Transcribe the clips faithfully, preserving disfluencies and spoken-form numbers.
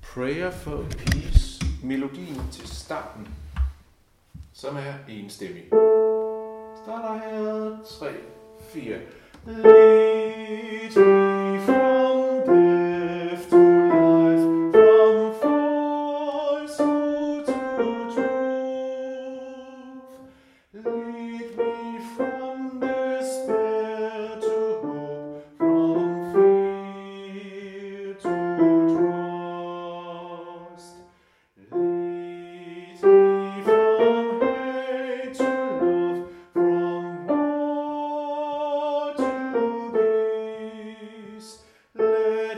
Prayer for Peace, melodien til starten, som er enstemmig. Starter her, tre, fire. Lead me from death to life, from falsehood to truth. Lead me from despair to hope, from fear to trust. Lead me from hate to love, from war to peace. Let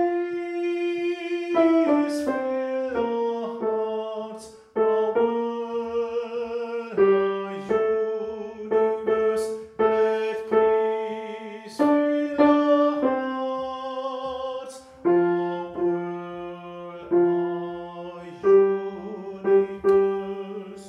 peace fill our hearts, our world, our universe. Let peace fill our hearts, our world, our universe.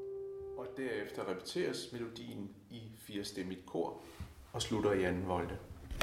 Og derefter repeteres melodien i firestemmigt kor og slutter i anden volte.